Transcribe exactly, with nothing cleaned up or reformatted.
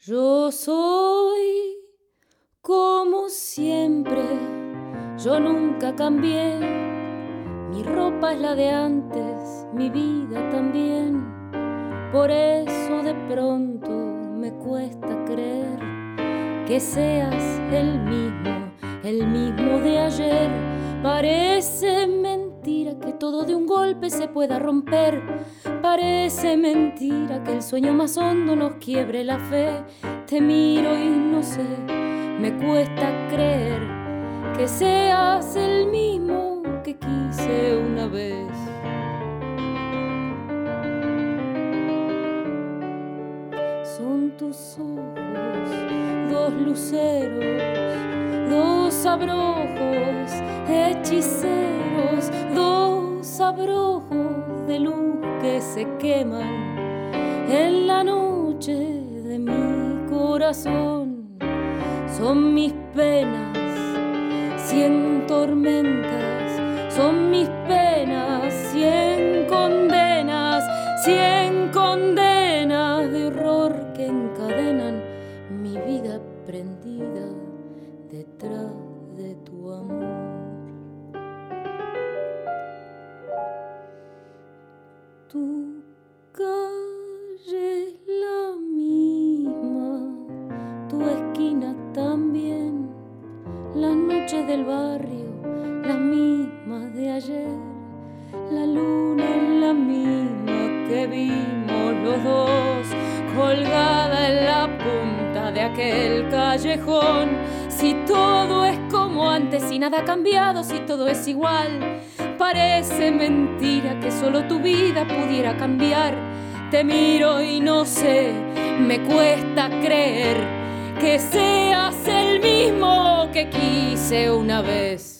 Yo soy como siempre, yo nunca cambié. Mi ropa es la de antes, mi vida también. Por eso de pronto me cuesta creer que seas el mismo, el mismo de ayer. Parece mentira que todo de un golpe se pueda romper. Parece mentira que el sueño más hondo nos quiebre la fe. Te miro y no sé, me cuesta creer que seas el mismo que quise una vez. Son tus ojos, dos luceros, dos abrojos hechiceros, dos abrojos de luz que se queman en la noche de mi corazón. Son mis penas, cien tormentas, son mis penas, cien condenas, cien condenas de horror que encadenan mi vida prendida detrás de tu amor. Tu calle es la misma, tu esquina también, las noches del barrio, las mismas de ayer, la luna es la misma que vimos los dos, colgada en la punta de aquel callejón. Si todo es como antes y nada ha cambiado, si todo es igual, parece mentira que solo tu vida pudiera cambiar. Te miro y no sé, me cuesta creer que seas el mismo que quise una vez.